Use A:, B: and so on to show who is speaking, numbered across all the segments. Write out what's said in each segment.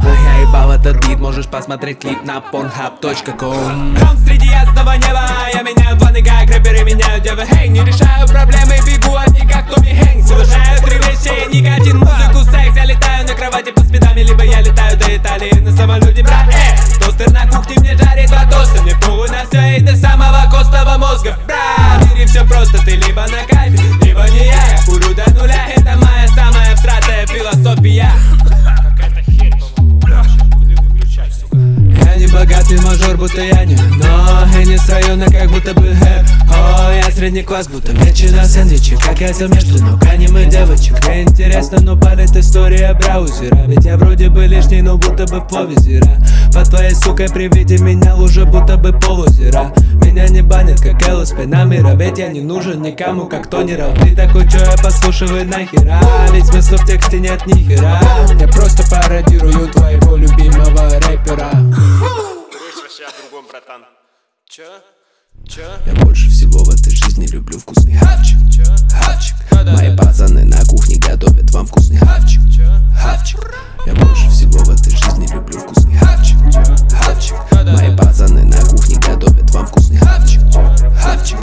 A: Я ебал этот бит, можешь посмотреть клип на pornhub.com.
B: Среди ясного неба я меняю планы, как рэперы меняют девы. Хей, не решаю проблемы, бегу от них, как Томми Хэнкс. Совершаю 3 вещи, никотин, музыку, секс. Я летаю на кровати под спидами, либо я летаю до Италии на самолете, брат. Тостер на кухне мне жарит два тоста. Мне похуй на все и до самого костного мозга, брат. В мире все просто, ты либо на кайфе, либо не я курю до нуля, это моя самая абстрактная философия.
A: Я не богатый мажор, будто я не, но я не с района, как будто бы хэп. О, я средний класс, будто ветчина сэндвичи. Как я ел между ног аниме девочек. Мне интересно, но палит история браузера. Ведь я вроде бы лишний, но будто бы в повезера. Под твоей сукой при виде меня лужа, будто бы полузера. Меня не банят, как ЛСП на мира. Ведь я не нужен никому, как Тони Рау. Ты такой, чё я послушиваю нахера? Ведь смысла в тексте нет ни хера. Я просто пародирую твоего любимого рэпера.
B: Вообще о другом, братан. Чё?
A: Я больше всего в этой жизни люблю вкусный хавчик. Хавчик. Мои пацаны на кухне готовят вам вкусный хавчик. Хавчик. Я больше всего в этой жизни люблю вкусный хавчик. Хавчик. Мои пацаны на кухне готовят вам вкусный хавчик. Хавчик.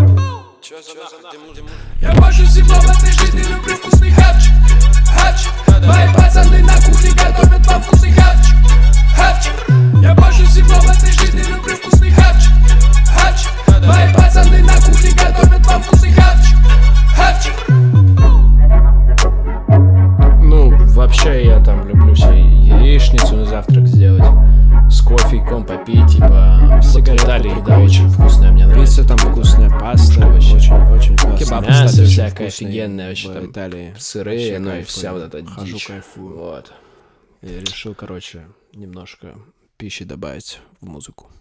A: Я больше всего в этой жизни люблю вкусный хавчик. Хавчик. Мои пацаны на кухне готовят вам вкусный хавчик. Хавчик. Я больше всего в этой жизни люблю вкусный хавчик. Хавчик. Мои пацаны на кухне готовят вам вкусный хавчик. Хавчик.
C: Ну, вообще я там люблю себе яичницу на завтрак сделать, с кофейком попить, типа сигареты, еда очень вкусная, мне нравится.
D: Пицца там вкусная, паста,
C: вообще.
D: очень классно.
C: Кебаб,
D: Мясо
C: кстати,
D: очень
C: всякое
D: вкусное
C: офигенное вообще
D: в
C: там.
D: Италии.
C: Сырые,
D: Вообще
C: ну и
D: кайфую.
C: вся вот эта
D: Хожу,
C: дичь.
D: кайфую.
C: Вот.
D: Я решил, короче, немножко пищи добавить в музыку.